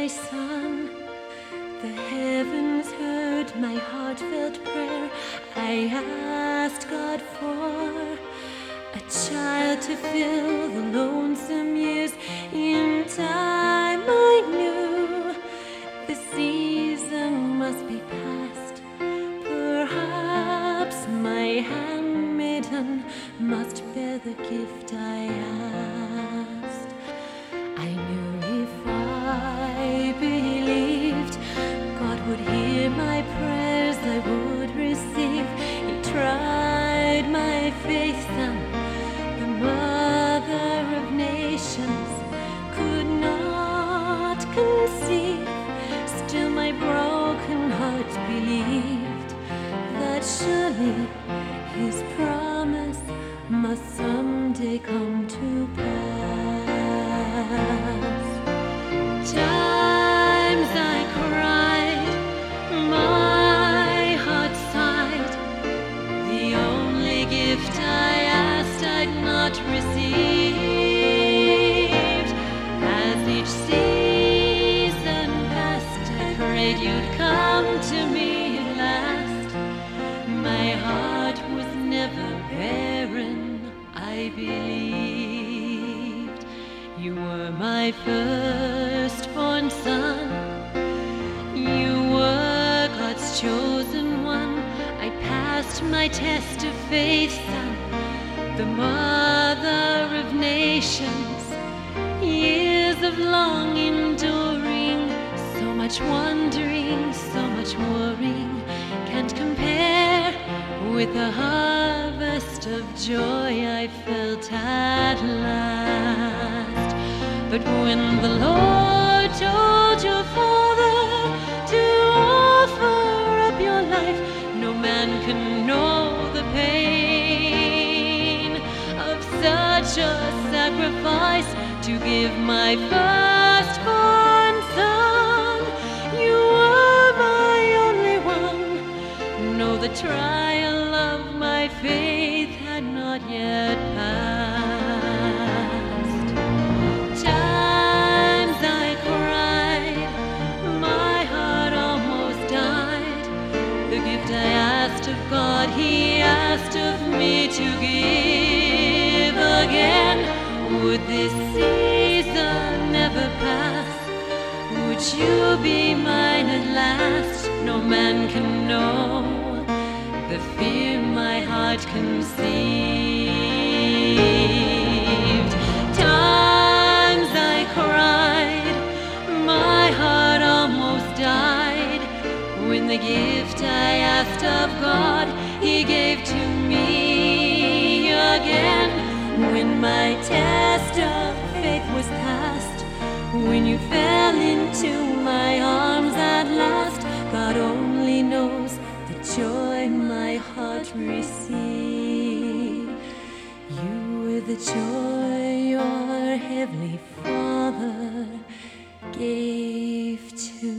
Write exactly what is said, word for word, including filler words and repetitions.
Son. The heavens heard my heartfelt prayer. I asked God for a child to fill the lonesome years. In time I knew the season must be past. Perhaps my handmaiden must bear the gift I asked. I knew if I believed God would hear my prayers, I would receive. He tried my faith, and the mother of nations could not conceive. Still my broken heart believed that surely His promise must someday come to pass. Times I cried, my heart sighed. The only gift I asked I'd not received. As each season passed, I prayed You'd come to me at last. My heart was never barren, I believed. You were my firstborn son. You were God's chosen one. I passed my test of faith, Son, the mother of nations. Years of long enduring, so much wondering, so much worrying, can't compare with the harvest of joy I felt at last. But when the Lord told your father to offer up your life, no man can know the pain of such a sacrifice. To give my firstborn son, You were my only one. No, the trial of my faith had not yet passed. Times I cried, my heart almost died. The gift I asked of God, He asked of me to give again. Would this season never pass? Would You be mine at last? No man can know the fear my heart conceived. Times I cried, my heart almost died. When the gift I asked of God, He gave to me again. When my test of faith was past, when You fell into my arms at last, God only knows the joy my heart received. You were the joy Your heavenly Father gave to